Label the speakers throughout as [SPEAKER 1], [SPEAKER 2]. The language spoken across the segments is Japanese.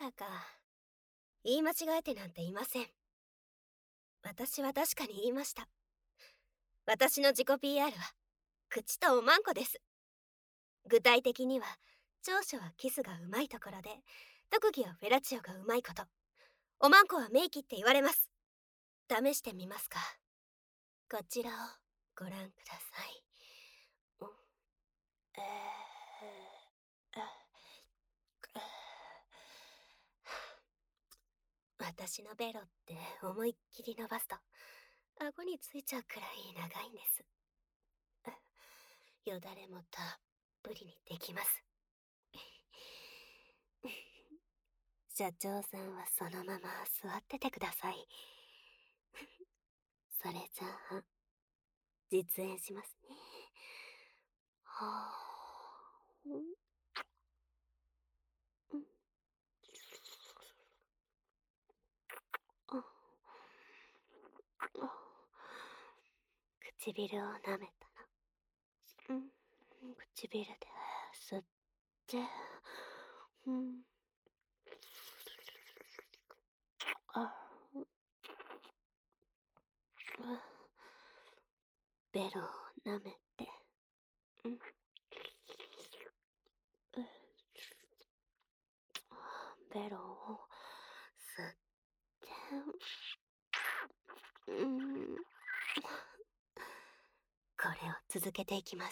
[SPEAKER 1] らか。言い間違えてなんていません。私は確かに言いました。私の自己 PR は口とおまんこです。具体的には、長所はキスがうまいところで、特技はフェラチオがうまいこと、おまんこは名器って言われます。試してみますか。こちらをご覧ください。えー、私のベロって思いっきり伸ばすと顎についちゃうくらい長いんです。よだれもたっぷりにできます。社長さんはそのまま座っててください。それじゃあ実演しますね。はあ、唇を舐めたら、唇で吸って、ベロを舐めて、ベロを吸って、これを続けていきます。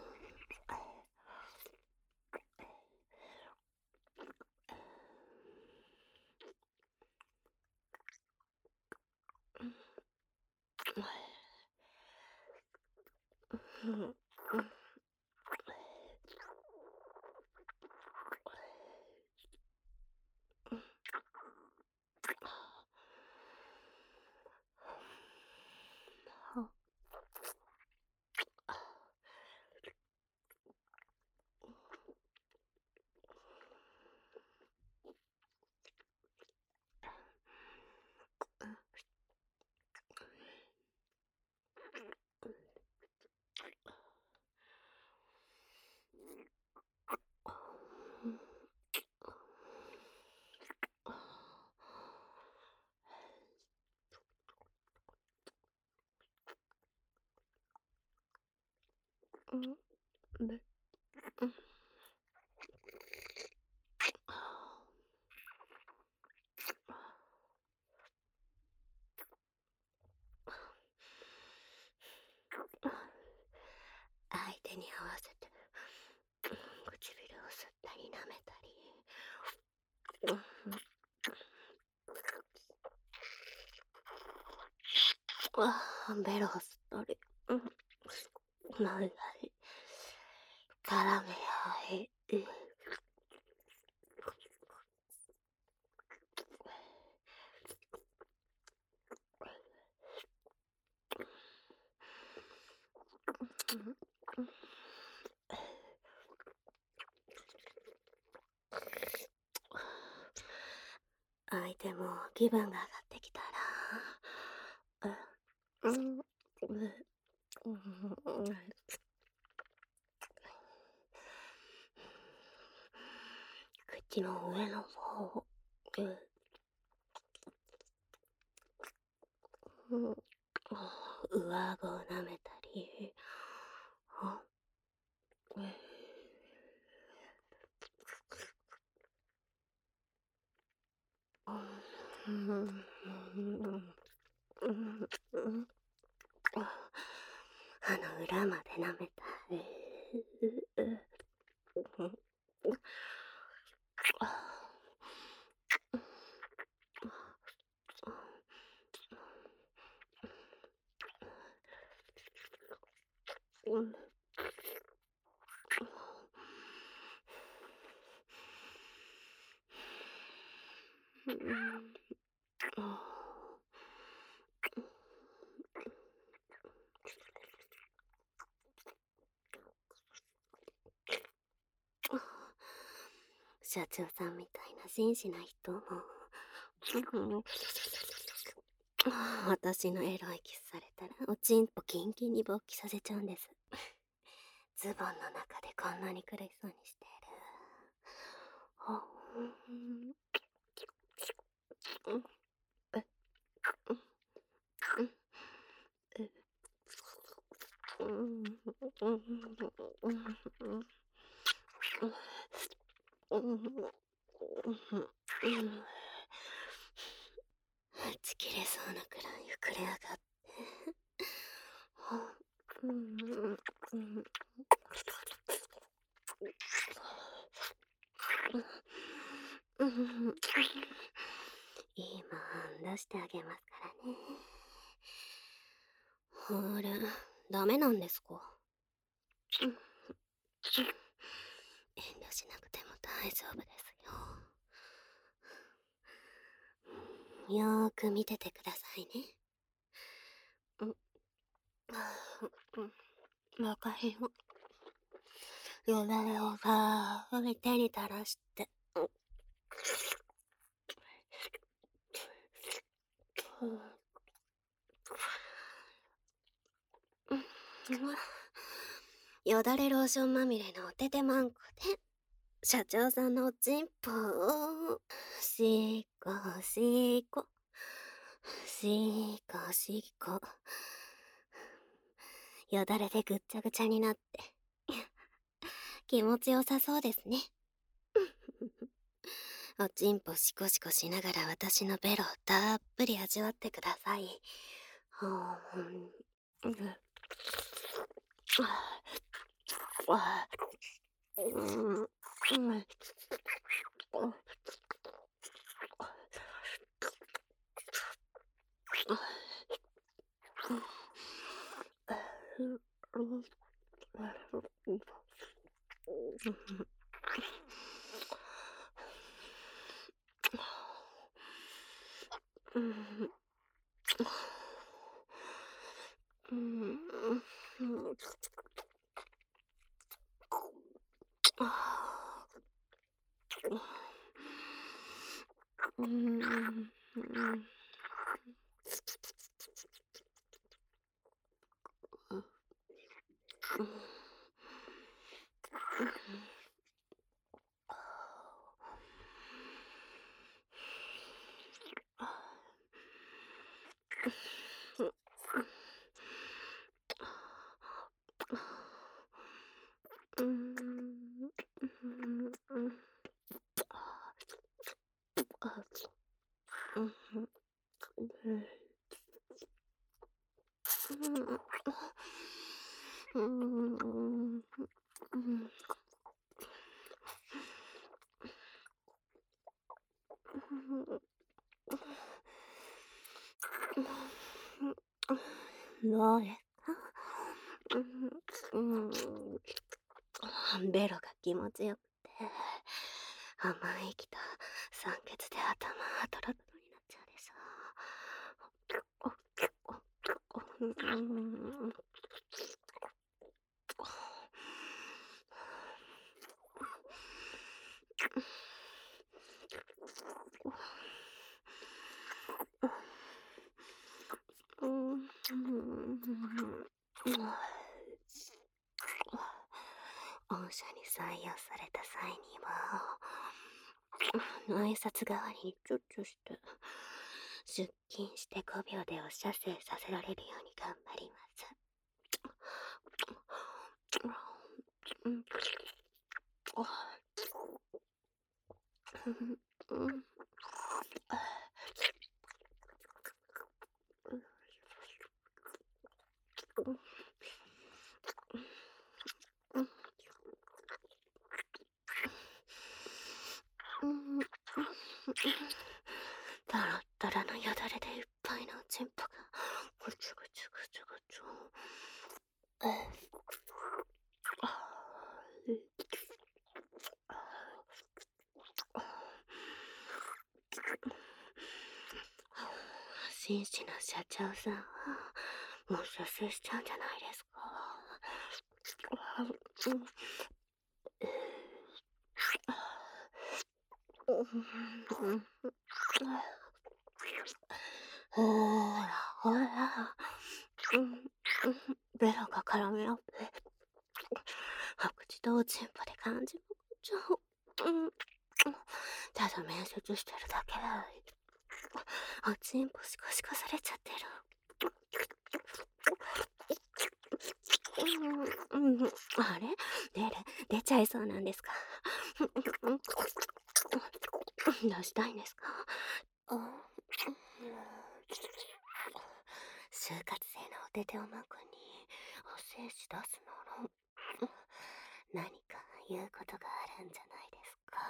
[SPEAKER 1] 相手に合わせて唇を吸ったり舐めたり、ベロを吸ったり、舐めたり、絡め合い、相手も気分が上がってきたら、口の上の方、上顎を舐めたり、歯の裏まで舐めたり、社長さんみたいな真摯な人も私のエロいキスされたらおちんぽキンキンに勃起させちゃうんです。ズボンの中でこんなに苦しそうにしてる。 ち切れそうなくらい膨れ上がって今出してあげますからね。あれ、ダメなんですか？遠慮しなくても大丈夫ですよ。よーく見ててくださいね。わかるよ。よだれをさー手に垂らして。よだれローションまみれのおててまんこで社長さんのおちんぽをしこしこしこしこ、よだれでぐっちゃぐちゃになって気持ちよさそうですね。おちんぽシコシコしながら私のベロをたっぷり味わってください。どうですか？ベロが気持ちよくて甘い息と酸欠で頭トロトロになっちゃうでし御社に採用された際には挨拶代わりにチュッチュして出勤して5秒でお射精させられるように頑張ります。タラッタラのよだれでいっぱいのおちんぽがぐちゅぐちゅぐちゅぐちゅ。紳士な社長さんはもう射精しちゃうんじゃないですか？ほらほら、ベロが絡み合って口とおちんぽで感じまくっちゃう。ただ面接してるだけでおちんぽシコシコされちゃってる。 あれ出ちゃいそうなんですか？出したいんですか？あ、就活生のお手手をまくにお精子出すなら、何か言うことがあるんじゃないですか？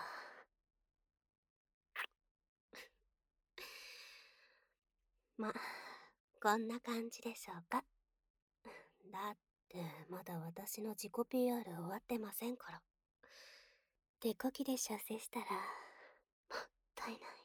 [SPEAKER 1] ま、こんな感じでしょうか。だってまだ私の自己 PR 終わってませんから。手こきで射精したらもったいない。